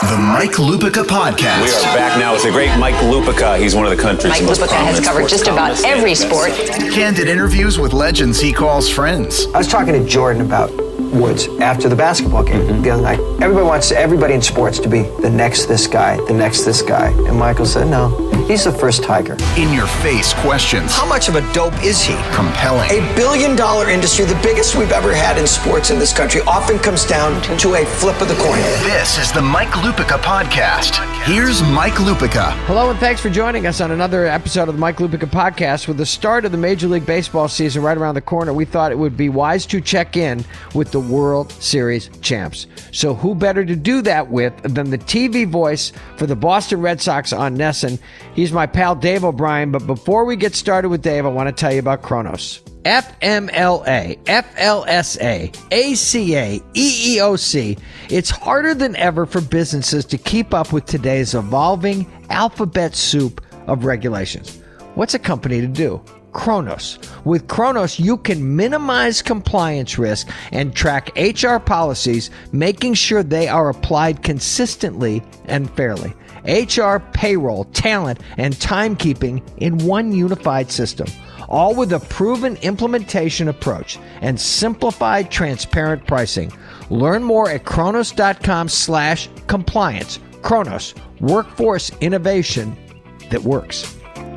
The Mike Lupica Podcast. We are back now with the great Mike Lupica. He's one of the country's Mike most Lupica has covered just about every sport. Candid interviews with legends he calls friends. I was talking to Jordan about Woods after the basketball game the other night. Everybody wants everybody in sports to be the next this guy, the next this guy. And Michael said, no, he's the first Tiger. In-your-face questions. How much of a dope is he? Compelling. $1 billion industry, the biggest we've ever had in sports in this country, often comes down to a flip of the coin. This is the Mike Lupica Podcast. Here's Mike Lupica. Hello, and thanks for joining us on another episode of the Mike Lupica Podcast. With the start of the Major League Baseball season right around the corner, we thought it would be wise to check in with the World Series champs. So who better to do that with than the TV voice for the Boston Red Sox on NESN? He's my pal Dave O'Brien, but before we get started with Dave, I want to tell you about Kronos. FMLA, FLSA, ACA, EEOC. It's harder than ever for businesses to keep up with today's evolving alphabet soup of regulations. What's a company to do? Kronos. With Kronos, you can minimize compliance risk and track HR policies, making sure they are applied consistently and fairly. HR, payroll, talent, and timekeeping in one unified system, all with a proven implementation approach and simplified, transparent pricing. Learn more at kronos.com/compliance. Kronos, workforce innovation that works.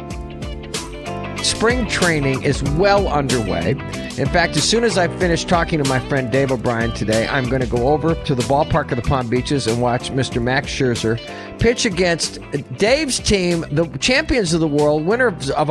Spring training is well underway. In fact, as soon as I finish talking to my friend Dave O'Brien today, I'm going to go over to the ballpark of the Palm Beaches and watch Mr. Max Scherzer pitch against Dave's team, the champions of the world, winners of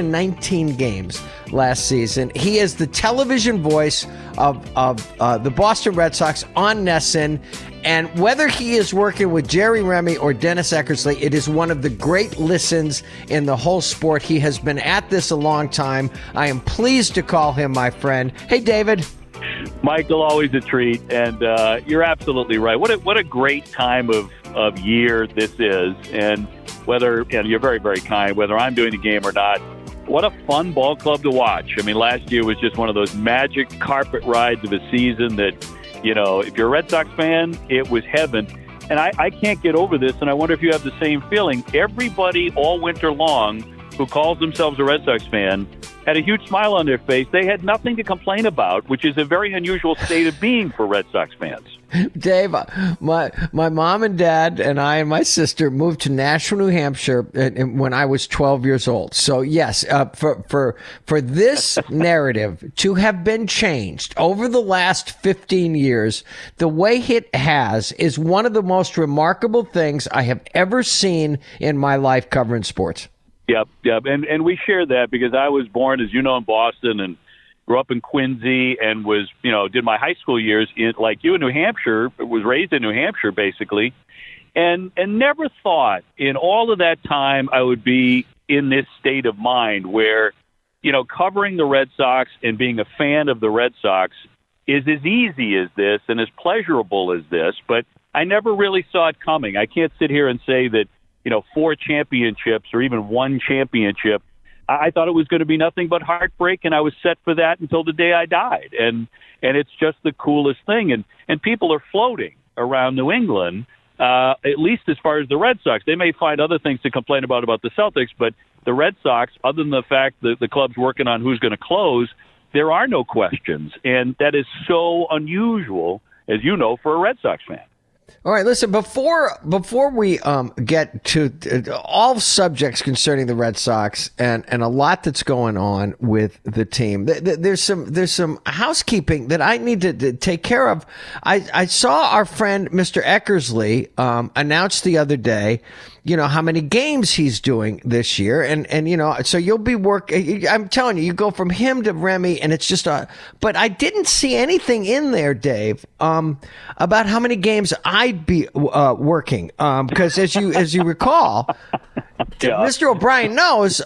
119 games last season. He is the television voice of the Boston Red Sox on NESN. And whether he is working with Jerry Remy or Dennis Eckersley, it is one of the great listens in the whole sport. He has been at this a long time. I am pleased to call him my friend. Hey, David. Michael, always a treat, and you're absolutely right. What a great time of year this is, and whether, and you're very, very kind, whether I'm doing the game or not, what a fun ball club to watch. I mean, last year was just one of those magic carpet rides of a season that, you know, if you're a Red Sox fan, it was heaven. And I can't get over this, and I wonder if you have the same feeling. Everybody all winter long who calls themselves a Red Sox fan had a huge smile on their face. They had nothing to complain about, which is a very unusual state of being for Red Sox fans. Dave, my mom and dad and I and my sister moved to Nashua, New Hampshire when I was 12 years old. So yes, for this narrative to have been changed over the last 15 years, the way it has is one of the most remarkable things I have ever seen in my life covering sports. Yep. And we share that because I was born, as you know, in Boston and grew up in Quincy and was, you know, did my high school years in, like you, in New Hampshire, was raised in New Hampshire, basically, and never thought in all of that time I would be in this state of mind where, you know, covering the Red Sox and being a fan of the Red Sox is as easy as this and as pleasurable as this, but I never really saw it coming. I can't sit here and say that, you know, 4 championships or even 1 championship. I thought it was going to be nothing but heartbreak, and I was set for that until the day I died. And it's just the coolest thing. And people are floating around New England, at least as far as the Red Sox. They may find other things to complain about the Celtics, but the Red Sox, other than the fact that the club's working on who's going to close, there are no questions. And that is so unusual, as you know, for a Red Sox fan. All right, listen, before we get to all subjects concerning the Red Sox and a lot that's going on with the team, there's some housekeeping that I need to take care of. I saw our friend Mr. Eckersley announce the other day, you know, how many games he's doing this year. And you know, so you'll be I'm telling you, you go from him to Remy and it's just but I didn't see anything in there, Dave, about how many games I'd be working. Because as you recall, yeah. Mr. O'Brien knows,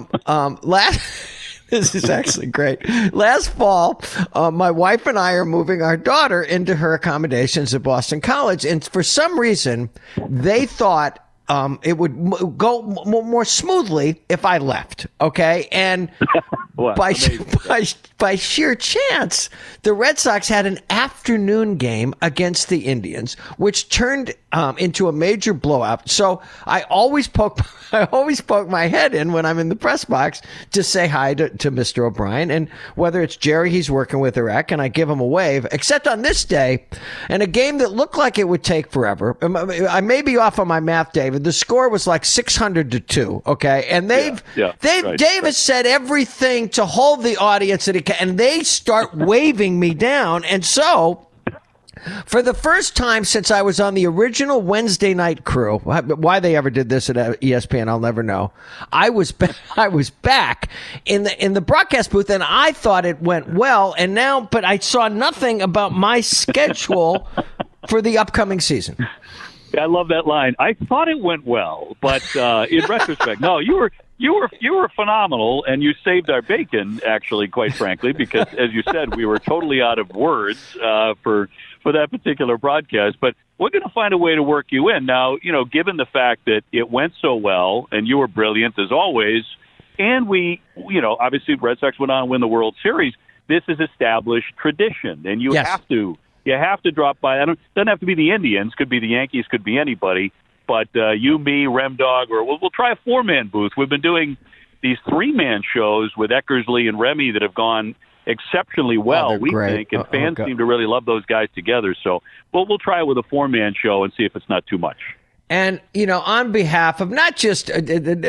this is actually great. Last fall, my wife and I are moving our daughter into her accommodations at Boston College. And for some reason, they thought go more smoothly if I left. Okay, and Well, by sheer chance, the Red Sox had an afternoon game against the Indians, which turned into a major blowout. So I always poke my head in when I'm in the press box to say hi to Mr. O'Brien, and whether it's Jerry he's working with or Eck, and I give him a wave. Except on this day, and a game that looked like it would take forever. I may be off on my math, David. The score was like 600-2. Okay, and Dave has said everything to hold the audience that he can, and they start waving me down, and so. For the first time since I was on the original Wednesday night crew, why they ever did this at ESPN, I'll never know. I was back in the broadcast booth, and I thought it went well. And now, but I saw nothing about my schedule for the upcoming season. I love that line. I thought it went well, but in retrospect, no, you were phenomenal, and you saved our bacon, actually, quite frankly, because as you said, we were totally out of words for that particular broadcast. But we're going to find a way to work you in. Now, given the fact that it went so well, and you were brilliant as always, and we, obviously Red Sox went on to win the World Series. This is established tradition, and you have to drop by. Doesn't have to be the Indians. Could be the Yankees. Could be anybody. But you, me, Remdog, or we'll try a 4-man booth. We've been doing these 3-man shows with Eckersley and Remy that have gone exceptionally well, we think, and fans seem to really love those guys together. So we'll try it with a 4-man show and see if it's not too much. And, on behalf of not just, as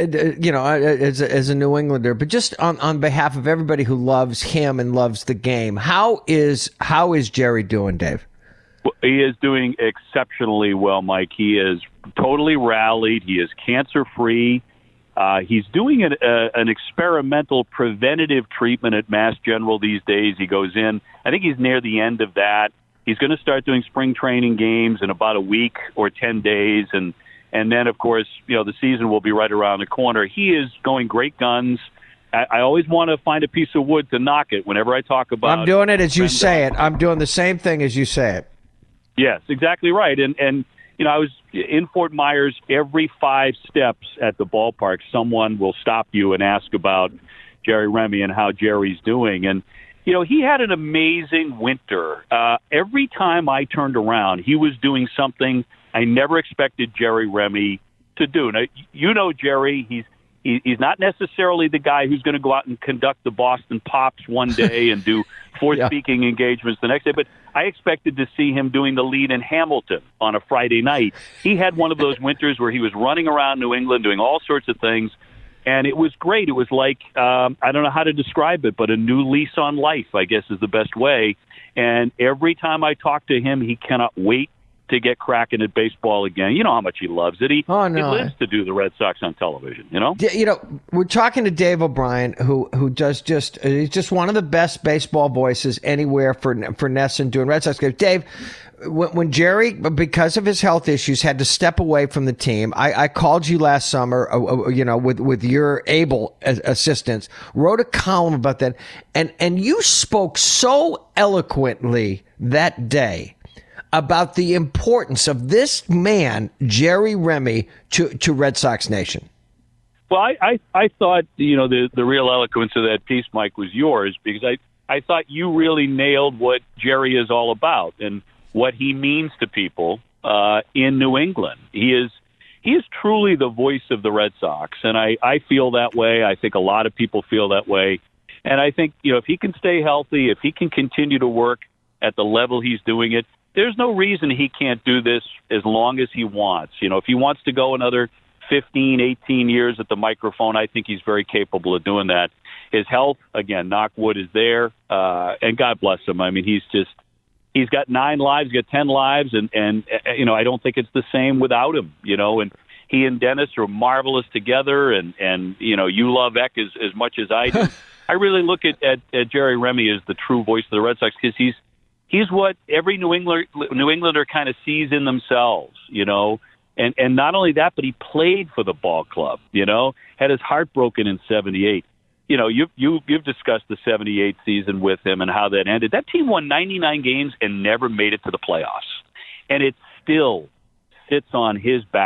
a New Englander, but just on behalf of everybody who loves him and loves the game, how is Jerry doing, Dave? He is doing exceptionally well, Mike. He is totally rallied. He is cancer-free. He's doing an experimental preventative treatment at Mass General these days. He goes in. I think he's near the end of that. He's going to start doing spring training games in about a week or 10 days. And then, of course, the season will be right around the corner. He is going great guns. I always want to find a piece of wood to knock it whenever I talk about. I'm doing it as you say it. I'm doing the same thing as you say it. Yes, exactly right. And I was in Fort Myers. Every 5 steps at the ballpark, someone will stop you and ask about Jerry Remy and how Jerry's doing. And, he had an amazing winter. Every time I turned around, he was doing something I never expected Jerry Remy to do. Now, Jerry, he's not necessarily the guy who's going to go out and conduct the Boston Pops one day and do 4 speaking engagements the next day. But I expected to see him doing the lead in Hamilton on a Friday night. He had one of those winters where he was running around New England doing all sorts of things, and it was great. It was like, I don't know how to describe it, but a new lease on life, I guess is the best way. And every time I talk to him, he cannot wait to get cracking at baseball again. You know how much he loves it. He lives to do the Red Sox on television, We're talking to Dave O'Brien, who does he's just one of the best baseball voices anywhere for NESN doing Red Sox games. Dave, when Jerry, because of his health issues, had to step away from the team, I called you last summer, with your able assistance, wrote a column about that, and you spoke so eloquently that day about the importance of this man, Jerry Remy, to Red Sox Nation. Well, I thought, the real eloquence of that piece, Mike, was yours, because I thought you really nailed what Jerry is all about and what he means to people in New England. He is truly the voice of the Red Sox, and I feel that way. I think a lot of people feel that way. And I think, if he can stay healthy, if he can continue to work at the level he's doing it, there's no reason he can't do this as long as he wants. If he wants to go another 15, 18 years at the microphone, I think he's very capable of doing that. His health, again, knock wood, is there, and God bless him. I mean, he's got 9 lives, he's got 10 lives, and I don't think it's the same without him, and he and Dennis are marvelous together, and you love Eck as much as I do. I really look at Jerry Remy as the true voice of the Red Sox, because he's what every New Englander kind of sees in themselves, and not only that, but he played for the ball club, had his heart broken in '78. You've discussed the '78 season with him and how that ended. That team won 99 games and never made it to the playoffs, and it still sits on his back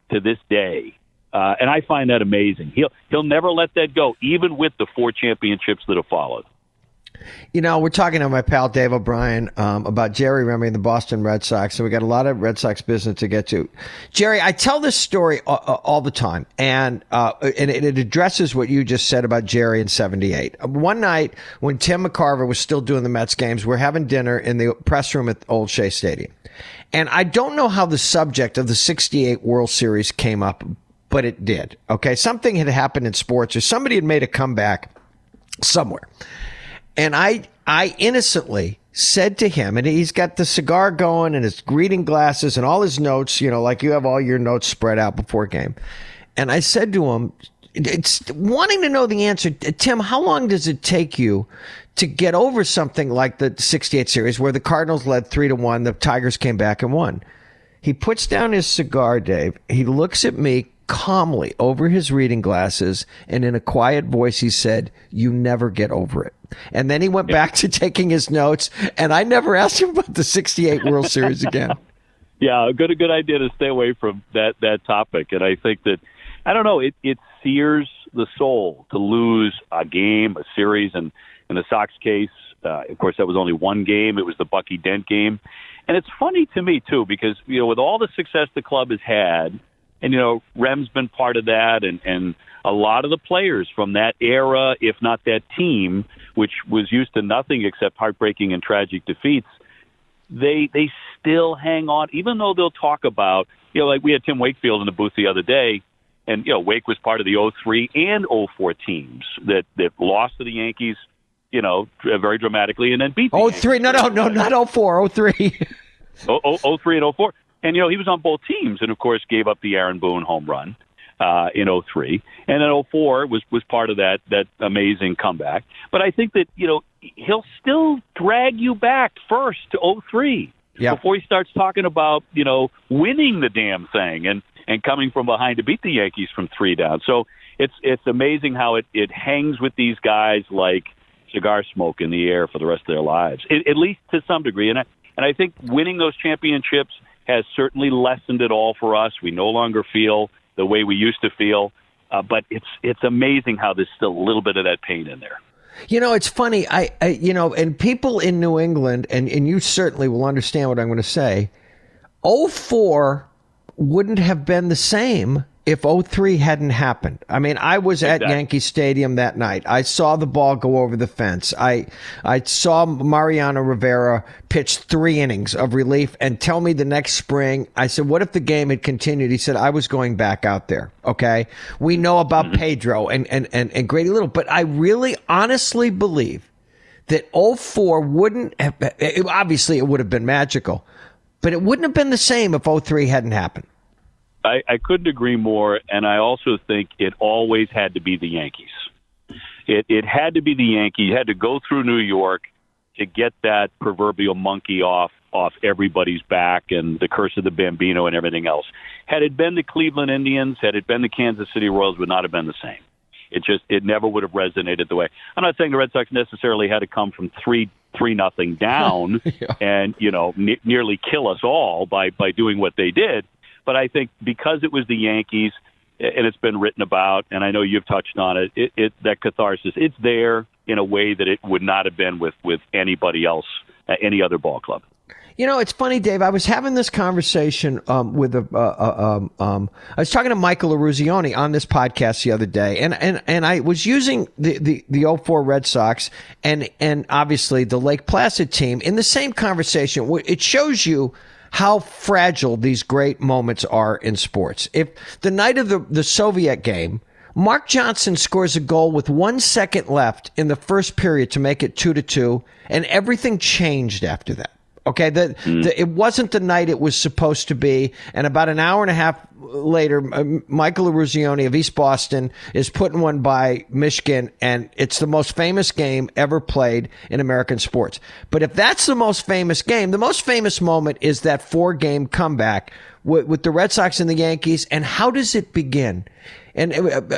to this day. And I find that amazing. He'll never let that go, even with the 4 championships that have followed. You know, we're talking to my pal Dave O'Brien about Jerry Remy and the Boston Red Sox, so we got a lot of Red Sox business to get to. Jerry, I tell this story all the time, and it addresses what you just said about Jerry in '78. One night, when Tim McCarver was still doing the Mets games, we're having dinner in the press room at Old Shea Stadium. And I don't know how the subject of the '68 World Series came up, but it did. Okay, something had happened in sports, or somebody had made a comeback somewhere. And I innocently said to him, and he's got the cigar going and his reading glasses and all his notes, you know, like you have all your notes spread out before a game. And I said to him, it's wanting to know the answer, Tim, how long does it take you to get over something like the '68 series where the Cardinals led 3-1, the Tigers came back and won? He puts down his cigar, Dave. He looks at me calmly over his reading glasses, and in a quiet voice, he said, "You never get over it." And then he went back to taking his notes, and I never asked him about the '68 World Series again. Yeah, a good idea to stay away from that topic. And I think that, I don't know, it sears the soul to lose a game, a series, and in the Sox case, of course, that was only one game. It was the Bucky Dent game. And it's funny to me, too, because, you know, with all the success the club has had, and, you know, Rem's been part of that, and a lot of the players from that era, if not that team, which was used to nothing except heartbreaking and tragic defeats, they still hang on, even though they'll talk about, you know, like we had Tim Wakefield in the booth the other day, and, you know, Wake was part of the 03 and 04 teams that lost to the Yankees, you know, very dramatically, and then beat the Yankees. 03, no, not 04, 03. 03 and 04. And, you know, he was on both teams and, of course, gave up the Aaron Boone home run in 03. And then 04 was part of that amazing comeback. But I think that, you know, he'll still drag you back first to 03 before he starts talking about, you know, winning the damn thing and coming from behind to beat the Yankees from 3 down. So it's amazing how it hangs with these guys like cigar smoke in the air for the rest of their lives, at least to some degree. And I think winning those championships has certainly lessened it all for us. We no longer feel the way we used to feel, but it's amazing how there's still a little bit of that pain in there. You know, it's funny. I you know, and people in New England, and you certainly will understand what I'm going to say, 04 wouldn't have been the same if 03 hadn't happened. I mean, I was at Yankee Stadium that night. I saw the ball go over the fence. I saw Mariano Rivera pitch 3 innings of relief and tell me the next spring. I said, what if the game had continued? He said, I was going back out there. Okay. We know about Pedro and Grady Little, but I really honestly believe that 04 wouldn't have, obviously it would have been magical, but it wouldn't have been the same if 03 hadn't happened. I couldn't agree more, and I also think it always had to be the Yankees. It had to be the Yankees. You had to go through New York to get that proverbial monkey off everybody's back and the curse of the Bambino and everything else. Had it been the Cleveland Indians, had it been the Kansas City Royals, would not have been the same. It never would have resonated the way. I'm not saying the Red Sox necessarily had to come from 3-0 down and, you know, nearly kill us all by doing what they did. But I think because it was the Yankees, and it's been written about, and I know you've touched on it, that catharsis, it's there in a way that it would not have been with anybody else, any other ball club. You know, it's funny, Dave. I was having this conversation with I was talking to Michael Eruzione on this podcast the other day, and I was using the 04 Red Sox and obviously the Lake Placid team in the same conversation. It shows you how fragile these great moments are in sports. If the night of the Soviet game, Mark Johnson scores a goal with 1 second left in the first period to make it 2-2, and everything changed after that. Okay, it wasn't the night it was supposed to be, and about an hour and a half later, Michael Eruzione of East Boston is putting one by Michigan, and it's the most famous game ever played in American sports. But if that's the most famous game, the most famous moment is that 4-game comeback with the Red Sox and the Yankees, and how does it begin? And I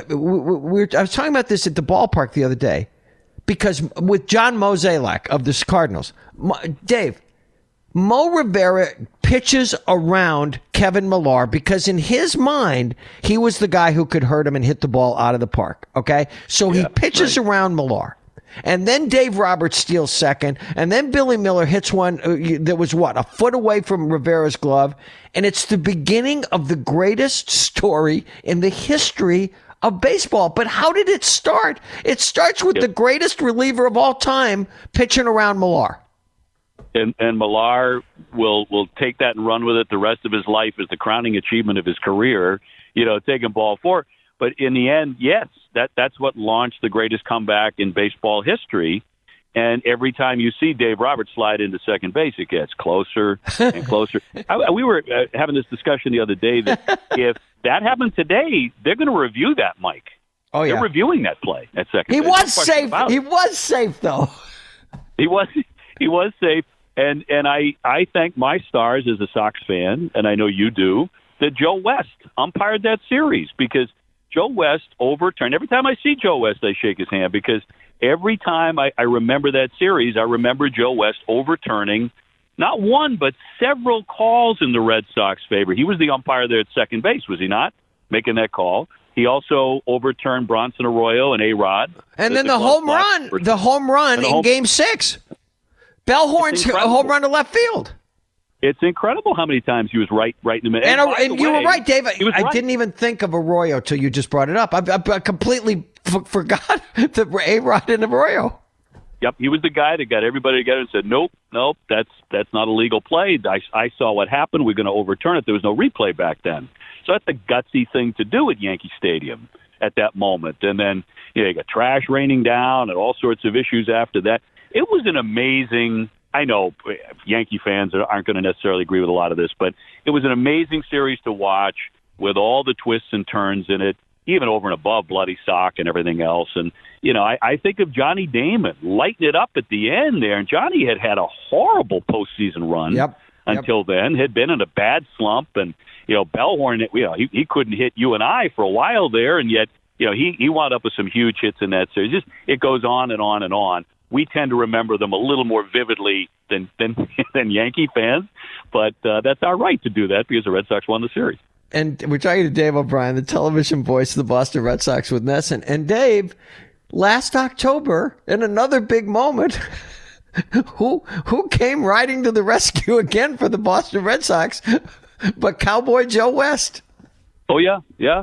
was talking about this at the ballpark the other day, because with John Mozeliak of the Cardinals, Dave, Mo Rivera pitches around Kevin Millar because in his mind, he was the guy who could hurt him and hit the ball out of the park. Okay. So he pitches around Millar. And then Dave Roberts steals second. And then Billy Miller hits one that was a foot away from Rivera's glove. And it's the beginning of the greatest story in the history of baseball. But how did it start? It starts with the greatest reliever of all time pitching around Millar. And Millar will take that and run with it the rest of his life as the crowning achievement of his career, taking ball four. But in the end, yes, that's what launched the greatest comeback in baseball history. And every time you see Dave Roberts slide into second base, it gets closer and closer. We were having this discussion the other day that if that happened today, they're going to review that, Mike. Oh, yeah. They're reviewing that play at second base. He was safe. He was safe, though. He was safe. And I thank my stars as a Sox fan, and I know you do, that Joe West umpired that series because Joe West overturned. Every time I see Joe West, I shake his hand because every time I remember that series, I remember Joe West overturning not one but several calls in the Red Sox favor. He was the umpire there at second base, was he not, making that call? He also overturned Bronson Arroyo and A-Rod. And then the home run in Game 6. Bellhorn's home run to left field. It's incredible how many times he was right in the middle. And you were right, Dave. I didn't even think of Arroyo till you just brought it up. I completely forgot the A-Rod and Arroyo. Yep, he was the guy that got everybody together and said, nope, that's not a legal play. I saw what happened. We're going to overturn it. There was no replay back then. So that's a gutsy thing to do at Yankee Stadium at that moment. And then you got trash raining down and all sorts of issues after that. It was an amazing, I know Yankee fans aren't going to necessarily agree with a lot of this, but it was an amazing series to watch with all the twists and turns in it, even over and above Bloody Sock and everything else. And, I think of Johnny Damon lighting it up at the end there. And Johnny had a horrible postseason run until then, had been in a bad slump. And, Bellhorn, he couldn't hit you and I for a while there. And yet, he wound up with some huge hits in that series. It goes on and on and on. We tend to remember them a little more vividly than Yankee fans, but that's our right to do that because the Red Sox won the series. And we're talking to Dave O'Brien, the television voice of the Boston Red Sox with Nesson. And Dave, last October, in another big moment, who came riding to the rescue again for the Boston Red Sox but Cowboy Joe West? Oh, yeah,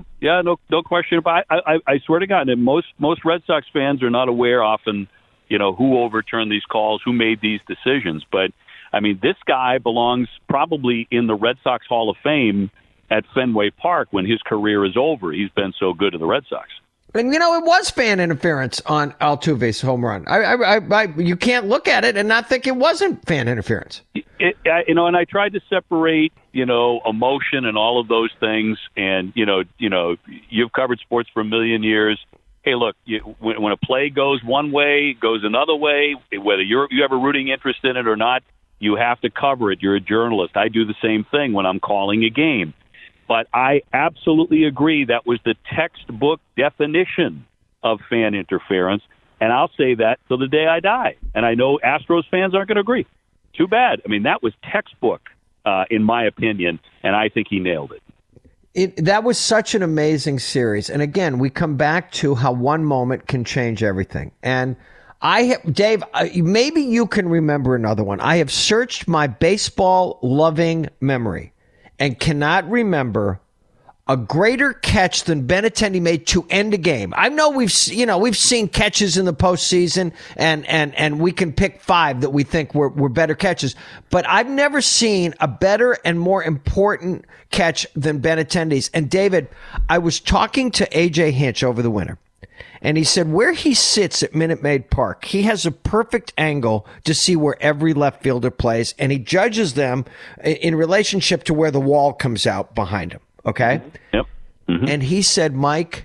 no question about it. I swear to God, that most Red Sox fans are not aware often who overturned these calls, who made these decisions. But, I mean, this guy belongs probably in the Red Sox Hall of Fame at Fenway Park when his career is over. He's been so good to the Red Sox. And, it was fan interference on Altuve's home run. You can't look at it and not think it wasn't fan interference. And I tried to separate, emotion and all of those things. And, you've covered sports for a million years. Hey, look, when a play goes one way, it goes another way, whether you have a rooting interest in it or not, you have to cover it. You're a journalist. I do the same thing when I'm calling a game. But I absolutely agree that was the textbook definition of fan interference, and I'll say that till the day I die. And I know Astros fans aren't going to agree. Too bad. I mean, that was textbook, in my opinion, and I think he nailed it. That was such an amazing series. And again, we come back to how one moment can change everything. And Dave, maybe you can remember another one. I have searched my baseball loving memory and cannot remember a greater catch than Benintendi made to end a game. I know we've seen catches in the postseason, and we can pick 5 that we think were better catches. But I've never seen a better and more important catch than Benintendi's. And David, I was talking to A.J. Hinch over the winter, and he said where he sits at Minute Maid Park, he has a perfect angle to see where every left fielder plays, and he judges them in relationship to where the wall comes out behind him. Okay? Yep. Mm-hmm. And he said, Mike,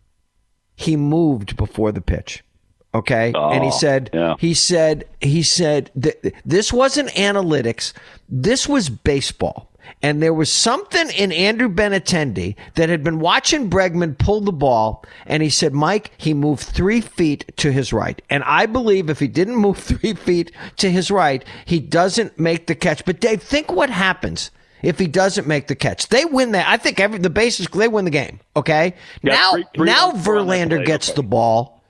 he moved before the pitch. Okay? And he said, this wasn't analytics. This was baseball. And there was something in Andrew Benintendi that had been watching Bregman pull the ball. And he said, Mike, he moved 3 feet to his right. And I believe if he didn't move 3 feet to his right, he doesn't make the catch. But Dave, think what happens if he doesn't make the catch. They win that. I think the bases, they win the game. Okay. Yeah, now Verlander gets the ball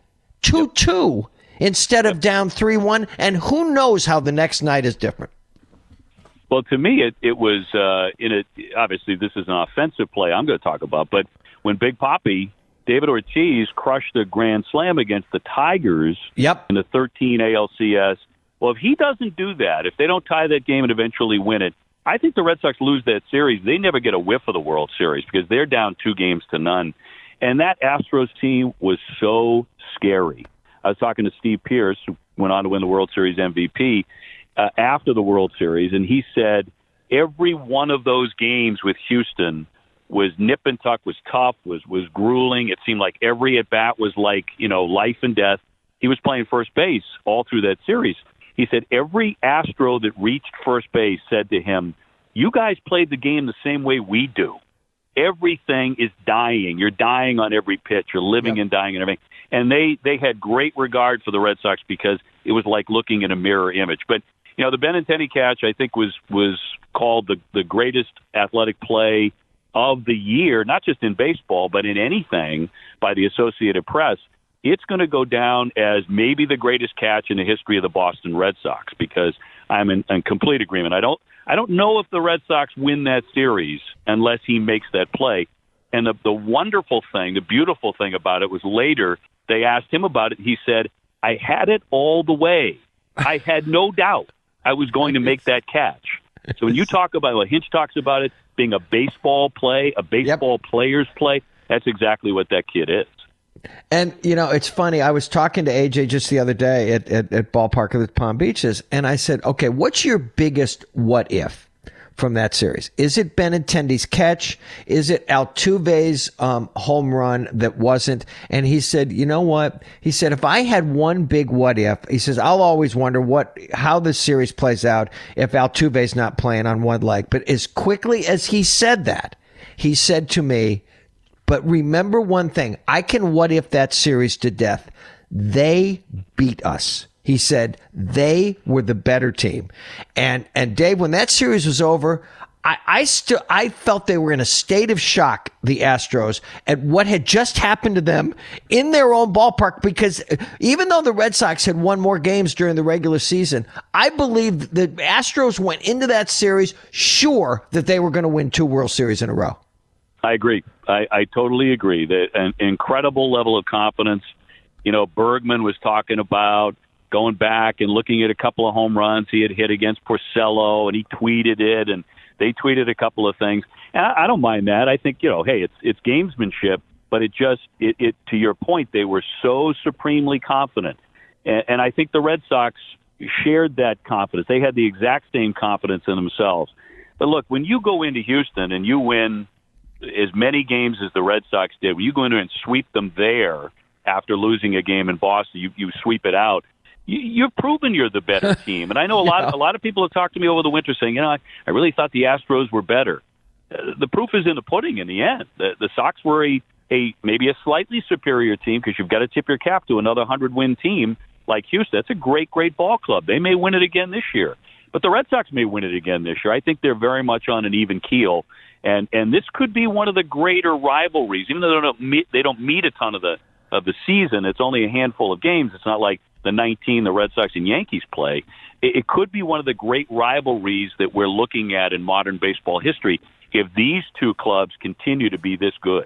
2-2 instead of down 3-1. And who knows how the next night is different. Well, to me, it was obviously this is an offensive play I'm going to talk about, but when Big Papi, David Ortiz, crushed a grand slam against the Tigers in the 13 ALCS, well, if he doesn't do that, if they don't tie that game and eventually win it, I think the Red Sox lose that series. They never get a whiff of the World Series because they're down 2-0. And that Astros team was so scary. I was talking to Steve Pearce, who went on to win the World Series MVP, after the World Series, and he said every one of those games with Houston was nip and tuck, was tough, was grueling. It seemed like every at-bat was like, life and death. He was playing first base all through that series. He said every Astro that reached first base said to him, you guys played the game the same way we do. Everything is dying. You're dying on every pitch. You're living and dying and everything. And they had great regard for the Red Sox because it was like looking in a mirror image. But the Benintendi catch, I think, was called the greatest athletic play of the year, not just in baseball, but in anything by the Associated Press. It's going to go down as maybe the greatest catch in the history of the Boston Red Sox because I'm in complete agreement. I don't know if the Red Sox win that series unless he makes that play. And the wonderful thing, the beautiful thing about it was later they asked him about it. He said, I had it all the way. I had no doubt I was going to make that catch. So when you talk about what Hinch talks about it being a baseball play, a baseball player's play, that's exactly what that kid is. And, it's funny. I was talking to AJ just the other day at Ballpark of the Palm Beaches, and I said, okay, what's your biggest what if from that series? Is it Benintendi's catch? Is it Altuve's home run that wasn't? And he said, you know what? He said, if I had one big what if, he says, I'll always wonder how the series plays out if Altuve's not playing on one leg. But as quickly as he said that, he said to me, but remember one thing, I can what if that series to death. They beat us. He said they were the better team. And Dave, when that series was over, I felt they were in a state of shock, the Astros, at what had just happened to them in their own ballpark, because even though the Red Sox had won more games during the regular season, I believe the Astros went into that series sure that they were going to win 2 World Series in a row. I agree. I totally agree. That an incredible level of confidence. Bergman was talking about going back and looking at a couple of home runs he had hit against Porcello, and he tweeted it, and they tweeted a couple of things. And I don't mind that. I think, hey, it's gamesmanship, but it to your point, they were so supremely confident. And I think the Red Sox shared that confidence. They had the exact same confidence in themselves. But look, when you go into Houston and you win as many games as the Red Sox did, when you go in there and sweep them there after losing a game in Boston, you sweep it out. You've proven you're the better team. And I know a lot of people have talked to me over the winter saying, I really thought the Astros were better. The proof is in the pudding in the end. The Sox were maybe a slightly superior team because you've got to tip your cap to another 100-win team like Houston. That's a great, great ball club. They may win it again this year. But the Red Sox may win it again this year. I think they're very much on an even keel. And this could be one of the greater rivalries, even though they don't meet a ton of the season. It's only a handful of games. It's not like the 19 the Red Sox and Yankees play. It could be one of the great rivalries that we're looking at in modern baseball history if these two clubs continue to be this good.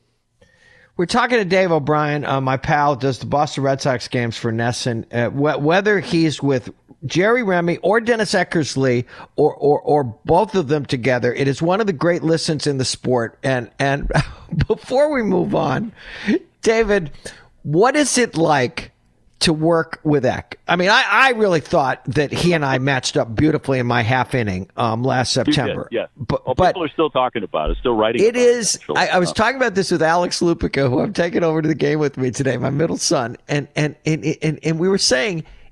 We're talking to Dave O'Brien, my pal, does the Boston Red Sox games for NESN. Whether he's with Jerry Remy or Dennis Eckersley or both of them together, it is one of the great listens in the sport. And before we move on, David, what is it like to work with Eck? I mean, I really thought that he and I matched up beautifully in my half inning last September. Yeah. But people are still talking about it, still writing it. It is. I was talking about this with Alex Lupica, who I'm taking over to the game with me today, my middle son, and we were saying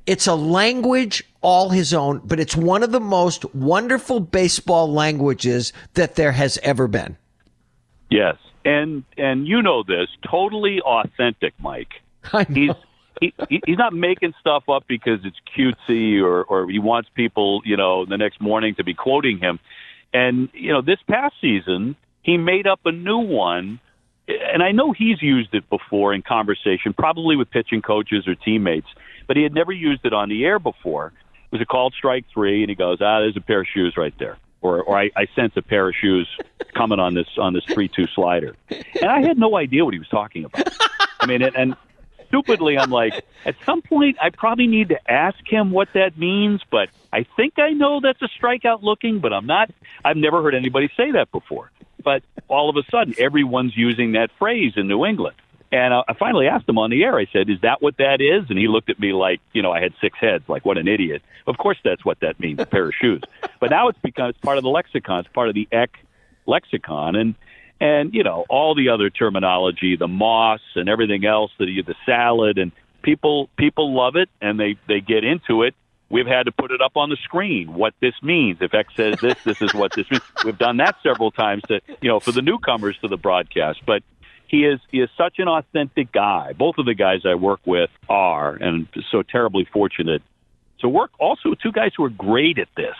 It's a language all his own, but it's one of the most wonderful baseball languages that there has ever been. Yes. And you know this, totally authentic, Mike. I know. He's not making stuff up because it's cutesy or he wants people, the next morning to be quoting him. And, this past season, he made up a new one. And I know he's used it before in conversation, probably with pitching coaches or teammates, but he had never used it on the air before. It was a called strike 3, and he goes, there's a pair of shoes right there. Or I sense a pair of shoes coming on this 3-2 slider. And I had no idea what he was talking about. I mean, and stupidly, I'm like, at some point, I probably need to ask him what that means, but I think I know that's a strikeout looking, but I'm not. I've never heard anybody say that before. But all of a sudden, everyone's using that phrase in New England. And I finally asked him on the air, I said, is that what that is? And he looked at me like, I had 6 heads, like, what an idiot. Of course that's what that means, a pair of shoes. But now it's part of the lexicon. It's part of the ECK lexicon. And all the other terminology, the moss and everything else, the salad, and people love it, and they get into it. We've had to put it up on the screen, what this means. If X says this is what this means. We've done that several times for the newcomers to the broadcast. But he is such an authentic guy. Both of the guys I work with are, and so terribly fortunate to work also with 2 guys who are great at this,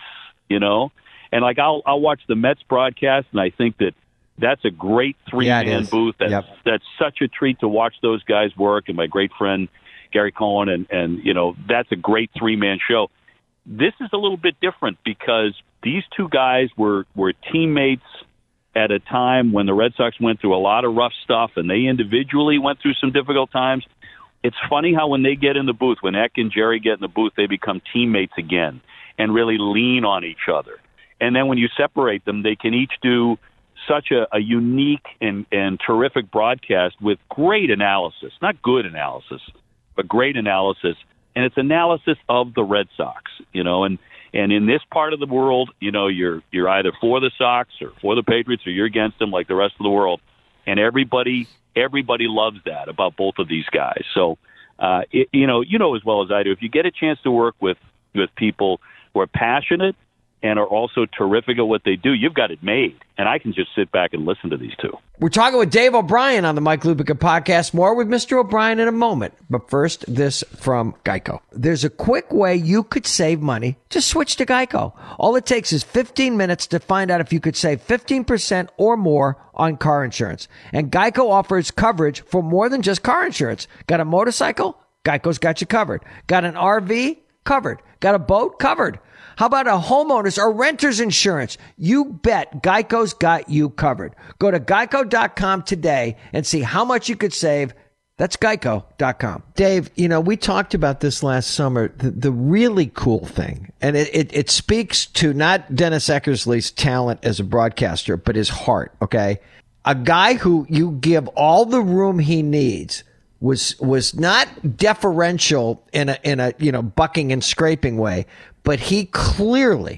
And like I'll watch the Mets broadcast, and I think that's a great 3-man booth. That's such a treat to watch those guys work. And my great friend Gary Cohen, and that's a great 3-man show. This is a little bit different because these 2 guys were teammates at a time when the Red Sox went through a lot of rough stuff, and they individually went through some difficult times. It's funny how when they get in the booth, when Eck and Jerry get in the booth, they become teammates again and really lean on each other. And then when you separate them, they can each do such a unique and terrific broadcast with great analysis, not good analysis, but great analysis. And it's analysis of the Red Sox, and in this part of the world, you're either for the Sox or for the Patriots or you're against them like the rest of the world. And everybody loves that about both of these guys. So, as well as I do, if you get a chance to work with people who are passionate and are also terrific at what they do, you've got it made. And I can just sit back and listen to these 2. We're talking with Dave O'Brien on the Mike Lupica podcast. More with Mr. O'Brien in a moment. But first, this from Geico. There's a quick way you could save money. Just switch to Geico. All it takes is 15 minutes to find out if you could save 15% or more on car insurance. And Geico offers coverage for more than just car insurance. Got a motorcycle? Geico's got you covered. Got an RV? Covered. Got a boat? Covered. How about a homeowner's or renter's insurance? You bet Geico's got you covered. Go to geico.com today and see how much you could save. That's geico.com. Dave, we talked about this last summer. The really cool thing, and it speaks to not Dennis Eckersley's talent as a broadcaster, but his heart, okay? A guy who you give all the room he needs was not deferential in a bucking and scraping way, but he clearly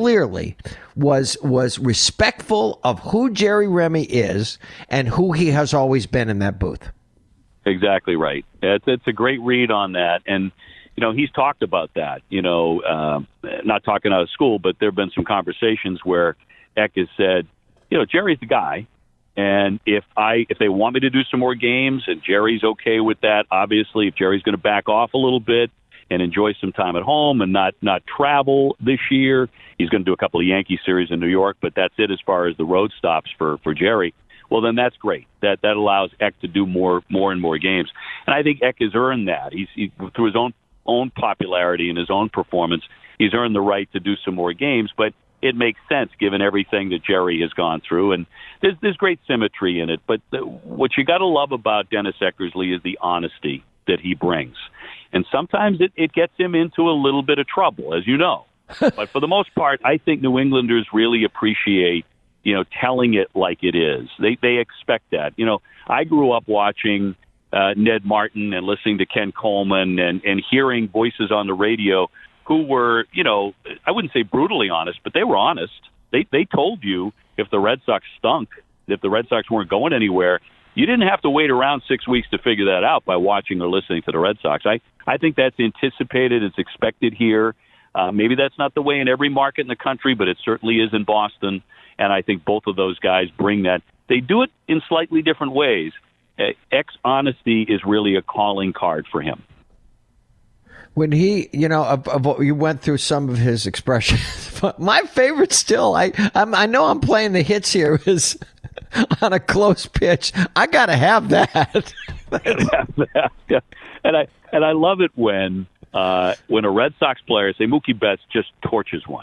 was respectful of who Jerry Remy is and who he has always been in that booth. Exactly right. It's a great read on that. And, he's talked about that, not talking out of school, but there have been some conversations where Eck has said, Jerry's the guy. And if they want me to do some more games and Jerry's okay with that, obviously, if Jerry's going to back off a little bit and enjoy some time at home and not travel this year, he's going to do a couple of Yankee series in New York, but that's it as far as the road stops for Jerry. Well, then that's great. That allows Eck to do more and more games. And I think Eck has earned that. He through his own popularity and his own performance, he's earned the right to do some more games, but it makes sense given everything that Jerry has gone through. And there's great symmetry in it. But what you got to love about Dennis Eckersley is the honesty that he brings. And sometimes it gets him into a little bit of trouble, as you know. But for the most part, I think New Englanders really appreciate, telling it like it is. They expect that. I grew up watching Ned Martin and listening to Ken Coleman and hearing voices on the radio who were, I wouldn't say brutally honest, but they were honest. They told you if the Red Sox stunk, if the Red Sox weren't going anywhere, You didn't have to wait around 6 weeks to figure that out by watching or listening to the Red Sox. I think that's anticipated. It's expected here. Maybe that's not the way in every market in the country, but it certainly is in Boston. And I think both of those guys bring that. They do it in slightly different ways. Honesty is really a calling card for him. When he, you went through some of his expressions. My favorite still, I know I'm playing the hits here, is on a close pitch. I got to have that. Yeah. And I love it when a Red Sox player, say Mookie Betts, just torches one.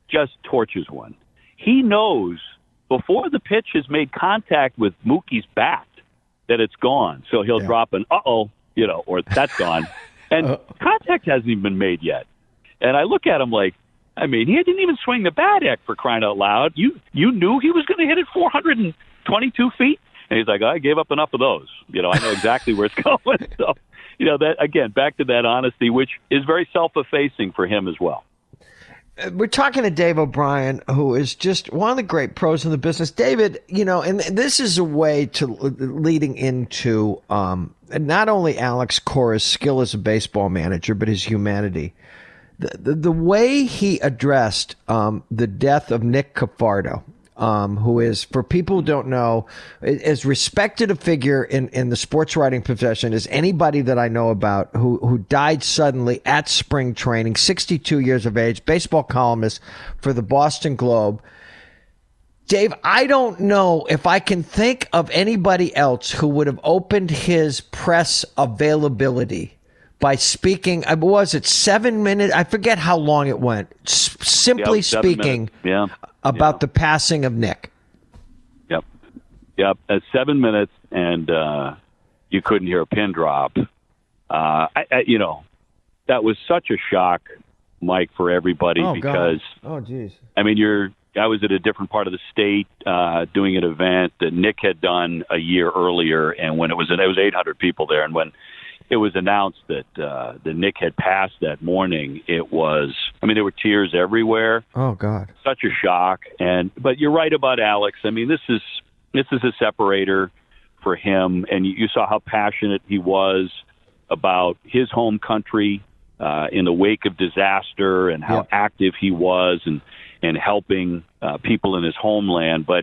He knows before the pitch has made contact with Mookie's bat that it's gone. So he'll drop an uh-oh, or that's gone. And contact hasn't even been made yet. And I look at him like, he didn't even swing the bat heck, for crying out loud. You knew he was going to hit it 422 feet? And he's like, I gave up enough of those. I know exactly where it's going. So, that again, back to that honesty, which is very self-effacing for him as well. We're talking to Dave O'Brien, who is just one of the great pros in the business. David, and this is a way to leading into not only Alex Cora's skill as a baseball manager, but his humanity. The way he addressed the death of Nick Cafardo, who is, for people who don't know, as respected a figure in the sports writing profession as anybody that I know about, who died suddenly at spring training, 62 years of age, baseball columnist for the Boston Globe. Dave, I don't know if I can think of anybody else who would have opened his press availability by speaking. Was it 7 minutes? I forget how long it went. Simply speaking about the passing of Nick. Yep. 7 minutes, and you couldn't hear a pin drop. That was such a shock, Mike, for everybody because. God. Oh, geez. I was at a different part of the state doing an event that Nick had done a year earlier, and when it was 800 people there, and when it was announced that Nick had passed that morning, it was, there were tears everywhere. Oh God. Such a shock. But you're right about Alex. This is a separator for him. And you saw how passionate he was about his home country in the wake of disaster, and how active he was and helping people in his homeland. But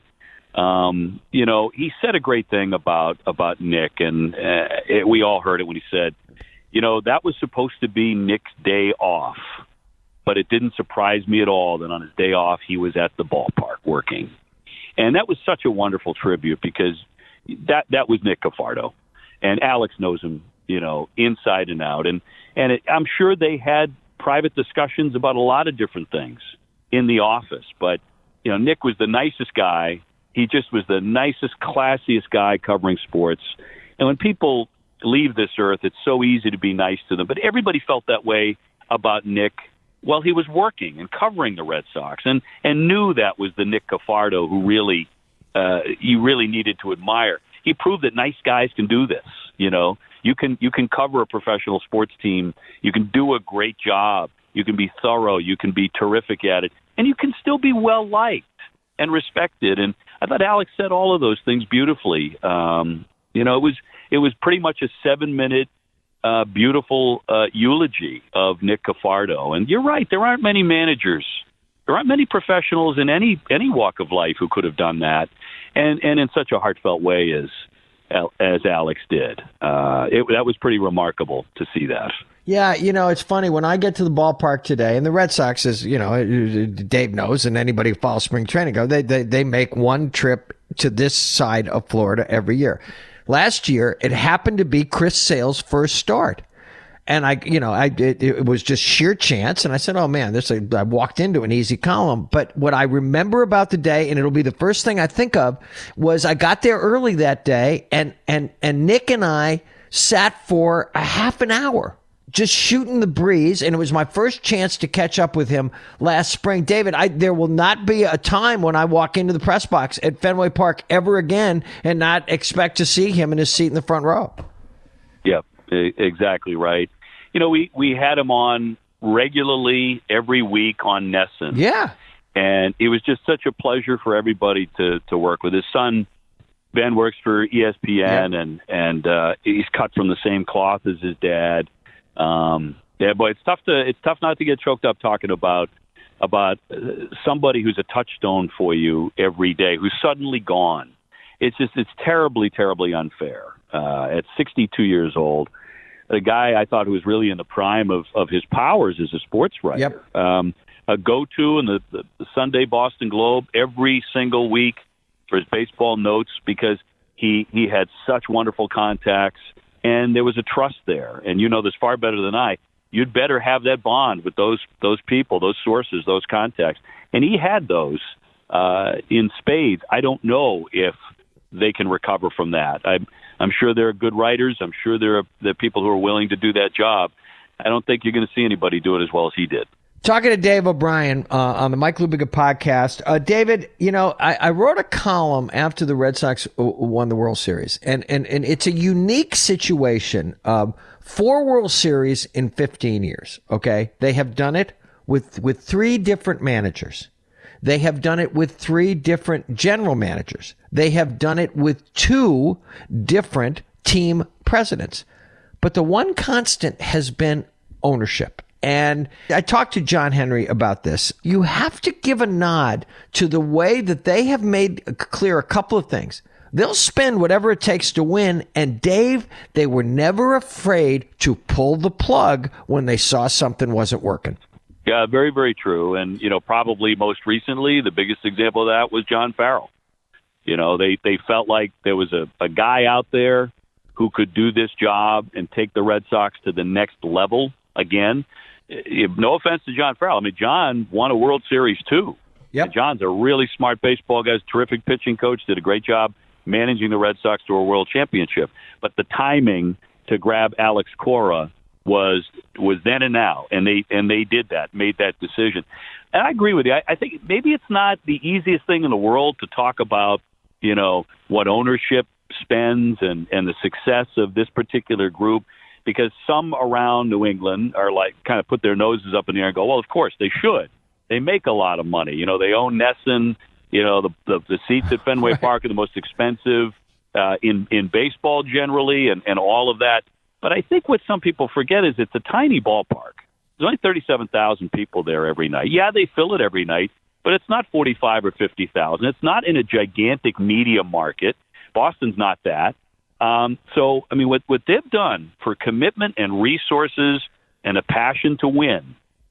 he said a great thing about Nick, and we all heard it when he said, that was supposed to be Nick's day off, but it didn't surprise me at all that on his day off he was at the ballpark working. And that was such a wonderful tribute, because that was Nick Cafardo, and Alex knows him, inside and out. And I'm sure they had private discussions about a lot of different things in the office, but Nick was the nicest guy. He just was the nicest, classiest guy covering sports. And when people leave this earth, it's so easy to be nice to them. But everybody felt that way about Nick while he was working and covering the Red Sox, and knew that was the Nick Cafardo who really you really needed to admire. He proved that nice guys can do this. You can cover a professional sports team. You can do a great job. You can be thorough. You can be terrific at it. And you can still be well-liked and respected. And I thought Alex said all of those things beautifully. It was pretty much a 7-minute, beautiful eulogy of Nick Cafardo. And you're right, there aren't many managers, there aren't many professionals in any walk of life who could have done that, and in such a heartfelt way as Alex did. That was pretty remarkable to see that. Yeah, it's funny. When I get to the ballpark today, and the Red Sox, is, Dave knows, and anybody who follows spring training, they make one trip to this side of Florida every year. Last year, it happened to be Chris Sale's first start. And it was just sheer chance. And I said, oh man, I walked into an easy column. But what I remember about the day, and it'll be the first thing I think of, was I got there early that day, and Nick and I sat for a half an hour just shooting the breeze, and it was my first chance to catch up with him last spring. David, there will not be a time when I walk into the press box at Fenway Park ever again and not expect to see him in his seat in the front row. Yeah, exactly right. We had him on regularly every week on NESN. Yeah. And it was just such a pleasure for everybody to work with. His son Ben works for ESPN, and he's cut from the same cloth as his dad. But it's tough not to get choked up talking about somebody who's a touchstone for you every day, who's suddenly gone. It's terribly, terribly unfair. At 62 years old, a guy I thought who was really in the prime of his powers as a sports writer. Yep. A go-to in the Sunday Boston Globe every single week for his baseball notes, because he had such wonderful contacts, and there was a trust there. And you know this far better than I. You'd better have that bond with those people, those sources, those contacts. And he had those in spades. I don't know if they can recover from that. I'm sure there are good writers. I'm sure there are people who are willing to do that job. I don't think you're going to see anybody do it as well as he did. Talking to Dave O'Brien on the Mike Lupica podcast. David, I wrote a column after the Red Sox won the World Series, and it's a unique situation. 4 World Series in 15 years, okay? They have done it with 3 different managers. They have done it with 3 different general managers. They have done it with 2 different team presidents. But the one constant has been ownership. And I talked to John Henry about this. You have to give a nod to the way that they have made clear a couple of things. They'll spend whatever it takes to win. And Dave, they were never afraid to pull the plug when they saw something wasn't working. Yeah, very, very true. And, probably most recently, the biggest example of that was John Farrell. They felt like there was a guy out there who could do this job and take the Red Sox to the next level again. No offense to John Farrell. I mean, John won a World Series too. Yep. John's a really smart baseball guy, terrific pitching coach, did a great job managing the Red Sox to a world championship. But the timing to grab Alex Cora was then and now, and they did that, made that decision. And I agree with you. I think maybe it's not the easiest thing in the world to talk about, what ownership spends and the success of this particular group, because some around New England are like kind of put their noses up in the air and go, well, of course they should. They make a lot of money. They own Nesson. The seats at Fenway Park are the most expensive in baseball generally, and all of that. But I think what some people forget is it's a tiny ballpark. There's only 37,000 people there every night. Yeah, they fill it every night, but it's not 45 or 50,000. It's not in a gigantic media market. Boston's not that. So, I mean, what they've done for commitment and resources and a passion to win,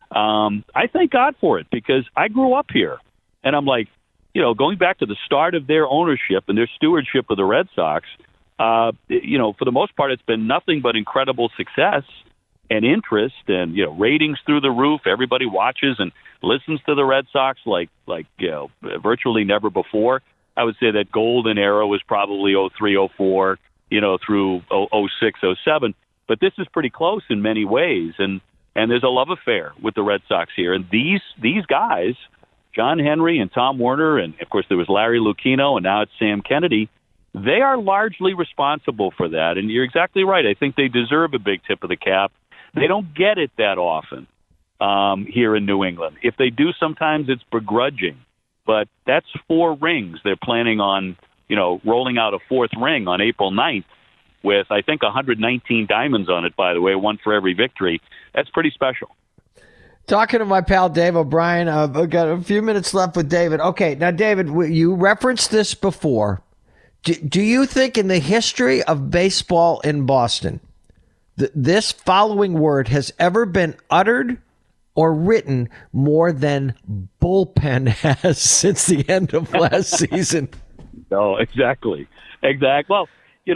I thank God for it, because I grew up here. And I'm like, going back to the start of their ownership and their stewardship of the Red Sox, for the most part, it's been nothing but incredible success and interest and, ratings through the roof. Everybody watches and listens to the Red Sox like virtually never before. I would say that golden era was probably 03, 04, through 06, 07. But this is pretty close in many ways. And there's a love affair with the Red Sox here. And these guys, John Henry and Tom Werner, and of course there was Larry Lucchino, and now it's Sam Kennedy, they are largely responsible for that. And you're exactly right. I think they deserve a big tip of the cap. They don't get it that often here in New England. If they do, sometimes it's begrudging. But that's 4 rings. They're planning on, rolling out a 4th ring on April 9th with, I think, 119 diamonds on it, by the way, 1 for every victory. That's pretty special. Talking to my pal Dave O'Brien, I've got a few minutes left with David. Okay, now, David, you referenced this before. Do you think in the history of baseball in Boston, this following word has ever been uttered or written more than bullpen has since the end of last season? No, exactly. Well,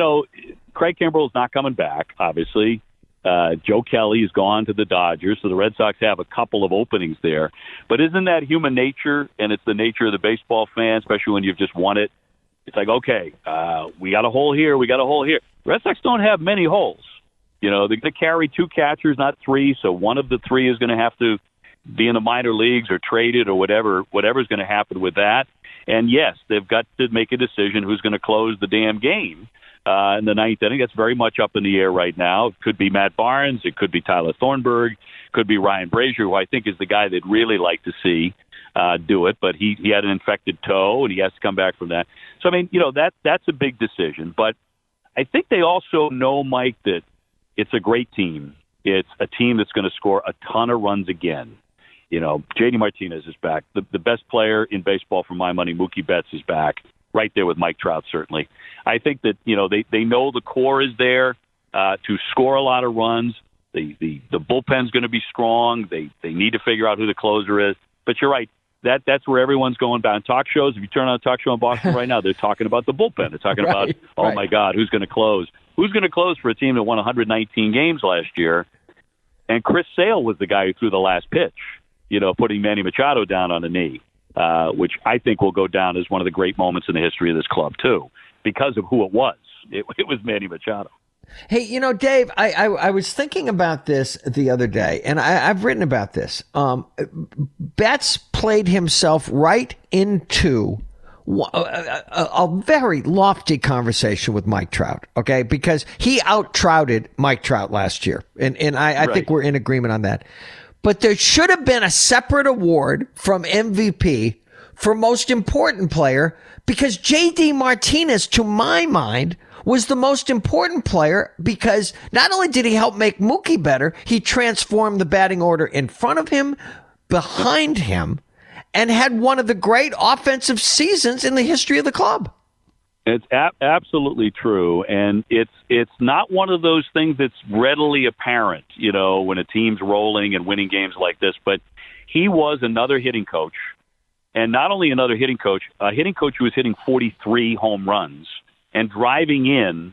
Craig Kimbrell's not coming back, obviously. Joe Kelly has gone to the Dodgers, so the Red Sox have a couple of openings there. But isn't that human nature, and it's the nature of the baseball fan, especially when you've just won it? It's like, okay, we got a hole here, we got a hole here. The Red Sox don't have many holes. They're going to carry 2 catchers, not 3, so one of the 3 is going to have to be in the minor leagues or traded or whatever's going to happen with that. And, yes, they've got to make a decision who's going to close the damn game in the 9th inning. That's very much up in the air right now. It could be Matt Barnes. It could be Tyler Thornburg. It could be Ryan Brazier, who I think is the guy they'd really like to see. do it, but he had an infected toe, and he has to come back from that. So, I mean, that's a big decision. But I think they also know, Mike, that it's a great team. It's a team that's going to score a ton of runs again. J.D. Martinez is back. The best player in baseball, for my money, Mookie Betts, is back, right there with Mike Trout, certainly. I think that, they know the core is there to score a lot of runs. The bullpen's going to be strong. They need to figure out who the closer is. But you're right. That's where everyone's going back. On talk shows, if you turn on a talk show in Boston right now, they're talking about the bullpen. They're talking about, my God, who's going to close? Who's going to close for a team that won 119 games last year? And Chris Sale was the guy who threw the last pitch, putting Manny Machado down on a knee, which I think will go down as one of the great moments in the history of this club, too, because of who it was. It was Manny Machado. Hey, Dave, I was thinking about this the other day, and I've written about this. Betts played himself right into a very lofty conversation with Mike Trout, okay? Because he out-trouted Mike Trout last year, and I think we're in agreement on that. But there should have been a separate award from MVP for most important player, because J.D. Martinez, to my mind, was the most important player, because not only did he help make Mookie better, he transformed the batting order in front of him, behind him, and had one of the great offensive seasons in the history of the club. It's absolutely true, and it's not one of those things that's readily apparent, when a team's rolling and winning games like this, but he was another hitting coach, and not only another hitting coach, a hitting coach who was hitting 43 home runs and driving in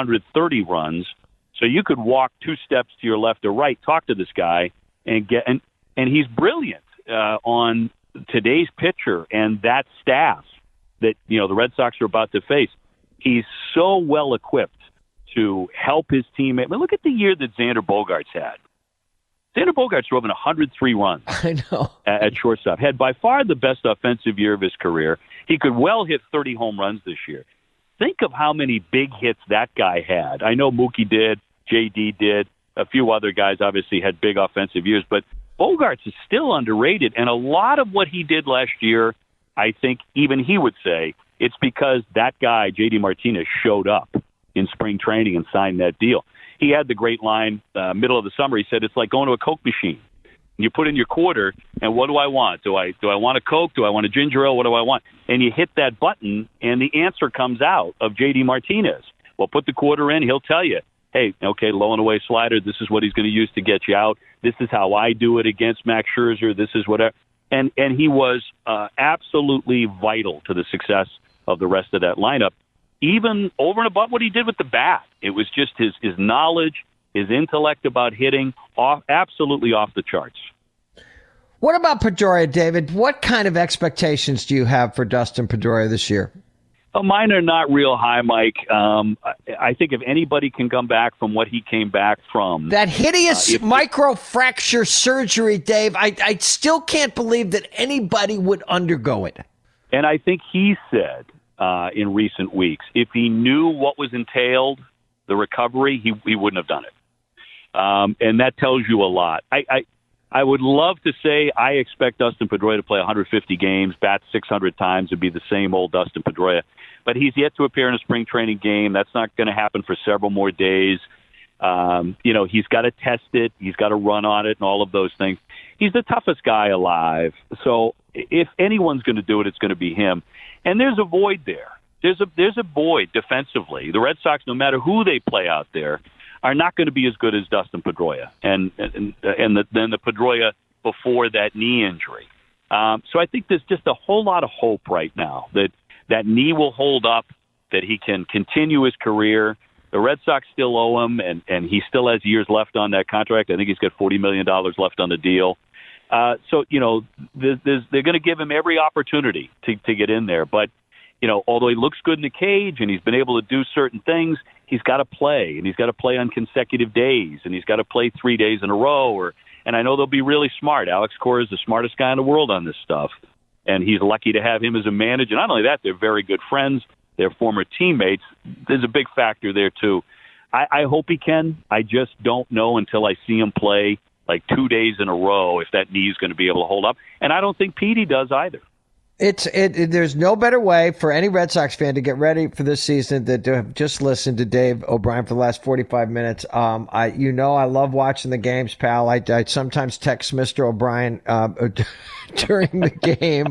130 runs, so you could walk 2 steps to your left or right, talk to this guy, and he's brilliant on today's pitcher and that staff that the Red Sox are about to face. He's so well equipped to help his teammate. I mean, look at the year that Xander Bogaerts had. Xander Bogaerts drove in 103 runs at shortstop. Had by far the best offensive year of his career. He could well hit 30 home runs this year. Think of how many big hits that guy had. I know Mookie did, J.D. did, a few other guys obviously had big offensive years, but Bogaerts is still underrated, and a lot of what he did last year, I think even he would say, it's because that guy, J.D. Martinez, showed up in spring training and signed that deal. He had the great line, middle of the summer, he said, it's like going to a Coke machine. You put in your quarter, and what do I want? Do I want a Coke? Do I want a ginger ale? What do I want? And you hit that button, and the answer comes out of J.D. Martinez. Well, put the quarter in. He'll tell you, hey, okay, low and away slider, this is what he's going to use to get you out. This is how I do it against Max Scherzer. This is whatever. And he was absolutely vital to the success of the rest of that lineup, even over and above what he did with the bat. It was just his knowledge, his intellect about hitting, absolutely off the charts. What about Pedroia, David? What kind of expectations do you have for Dustin Pedroia this year? Mine are not real high, Mike. I think if anybody can come back from what he came back from. That hideous microfracture surgery, Dave, I still can't believe that anybody would undergo it. And I think he said in recent weeks, if he knew what was entailed, the recovery, he wouldn't have done it. And that tells you a lot. I would love to say I expect Dustin Pedroia to play 150 games, bat 600 times, and be the same old Dustin Pedroia. But he's yet to appear in a spring training game. That's not going to happen for several more days. He's got to test it. He's got to run on it and all of those things. He's the toughest guy alive. So if anyone's going to do it, it's going to be him. And there's a void there. There's a void defensively. The Red Sox, no matter who they play out there, are not going to be as good as Dustin Pedroia and then the Pedroia before that knee injury. So I think there's just a whole lot of hope right now that knee will hold up, that he can continue his career. The Red Sox still owe him, and he still has years left on that contract. I think he's got $40 million left on the deal. So they're going to give him every opportunity to get in there. But, although he looks good in the cage and he's been able to do certain things, he's got to play, and he's got to play on consecutive days, and he's got to play 3 days in a row. And I know they'll be really smart. Alex Cora is the smartest guy in the world on this stuff, and he's lucky to have him as a manager. Not only that, they're very good friends. They're former teammates. There's a big factor there, too. I hope he can. I just don't know until I see him play like 2 days in a row if that knee is going to be able to hold up. And I don't think Petey does either. There's no better way for any Red Sox fan to get ready for this season than to have just listened to Dave O'Brien for the last 45 minutes. I love watching the games, pal. I sometimes text Mr. O'Brien during the game.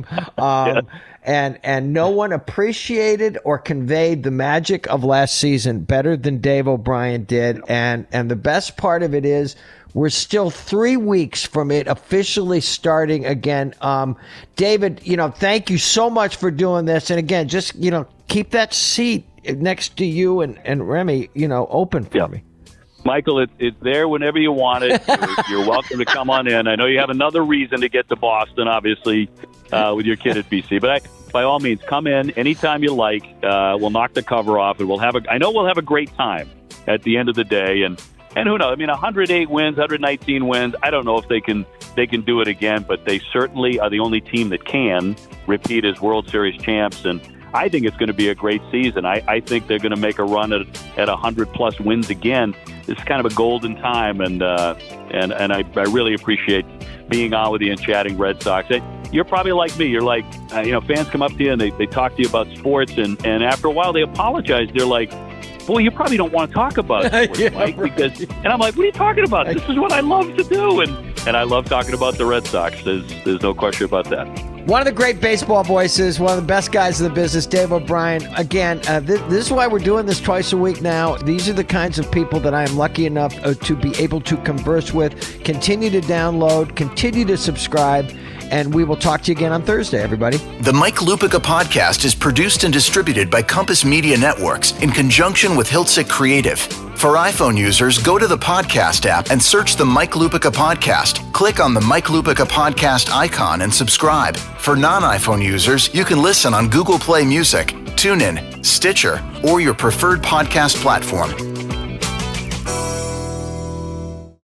And no one appreciated or conveyed the magic of last season better than Dave O'Brien did. And the best part of it is we're still 3 weeks from it officially starting again. David, thank you so much for doing this. And again, just, keep that seat next to you and Remy, open for me. Michael, it's there whenever you want it. You're welcome to come on in. I know you have another reason to get to Boston, obviously, with your kid at BC. But by all means, come in anytime you like. We'll knock the cover off, and I know we'll have a great time at the end of the day. And who knows? I mean, 108 wins, 119 wins. I don't know if they can do it again, but they certainly are the only team that can repeat as World Series champs. And I think it's going to be a great season. I think they're going to make a run at 100+ wins again. It's kind of a golden time, and I really appreciate being on with you and chatting Red Sox. You're probably like me. You're like, fans come up to you and they talk to you about sports, and after a while they apologize. They're like, boy, you probably don't want to talk about sports, Mike. Right. And I'm like, what are you talking about? This is what I love to do, and I love talking about the Red Sox. There's no question about that. One of the great baseball voices, one of the best guys in the business, Dave O'Brien. Again, this is why we're doing this twice a week now. These are the kinds of people that I am lucky enough to be able to converse with. Continue to download, continue to subscribe, and we will talk to you again on Thursday, everybody. The Mike Lupica podcast is produced and distributed by Compass Media Networks in conjunction with Hiltzik Creative. For iPhone users, go to the podcast app and search the Mike Lupica podcast. Click on the Mike Lupica podcast icon and subscribe. For non-iPhone users, you can listen on Google Play Music, TuneIn, Stitcher, or your preferred podcast platform.